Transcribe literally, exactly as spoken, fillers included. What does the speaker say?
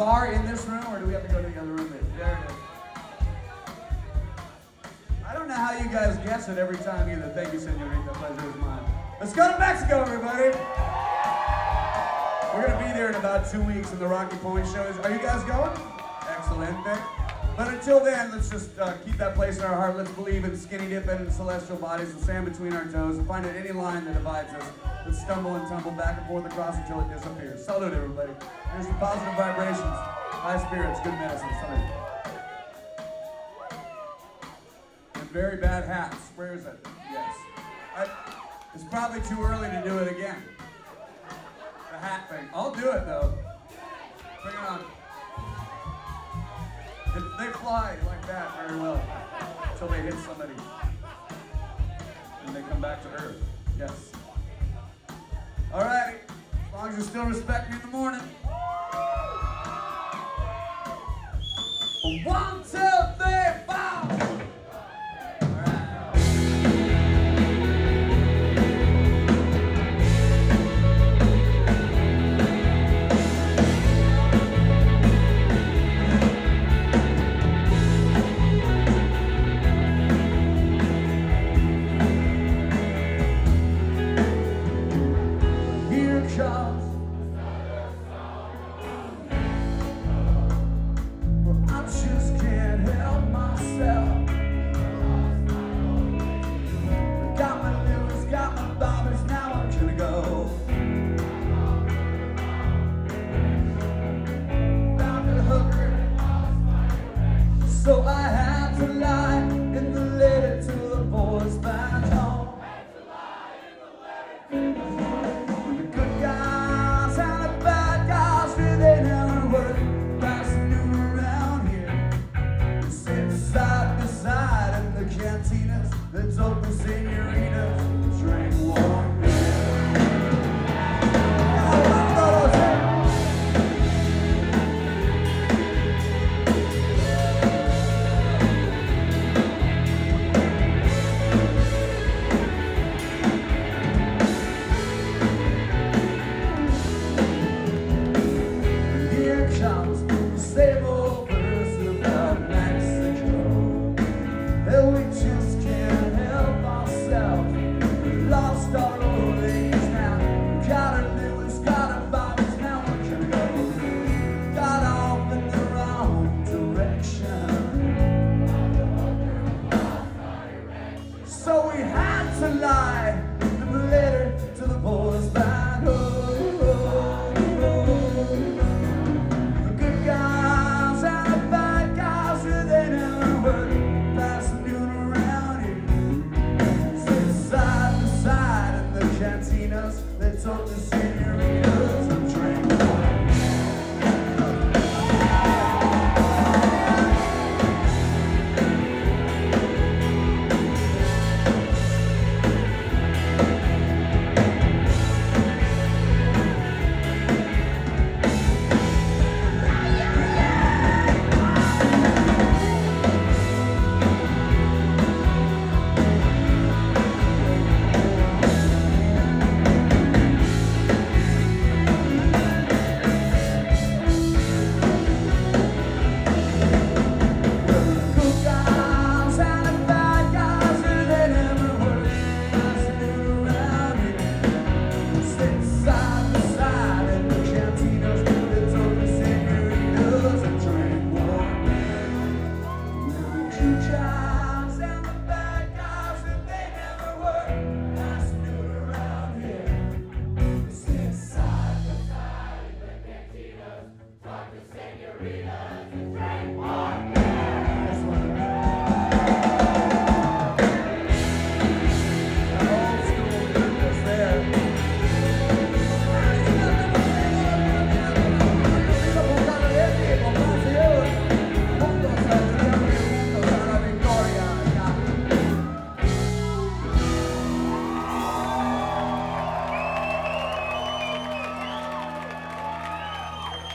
bar in this room, or do we have to go to the other room? There it is. I don't know how you guys guess it every time either. Thank you, Senorita. Pleasure is mine. Let's go to Mexico, everybody. We're gonna be there in about two weeks, and the Rocky Point show is. Are you guys going? Excellent. But until then, let's just uh, keep that place in our heart. Let's believe in skinny dipping and celestial bodies and sand between our toes and find out any line that divides us. Let's stumble and tumble back and forth across until it disappears. Salute, everybody. Here's some positive vibrations, high spirits, good medicine. Salute. And very bad hats. Where is it? Yes. I, it's probably too early to do it again. The hat thing. I'll do it, though. Bring it on. They fly like that very well until they hit somebody and they come back to Earth. Yes. All right. As long as you still respect me in the morning. One, two, three, four. So I had to lie in the letter to the boys back home. The good guys and the bad guys, they never work. Passing noon around here. We sit side by side in the cantinas. Let's open senoritas and drink warm beer. Let's hope the senoritas and drink. Talk to senoritas.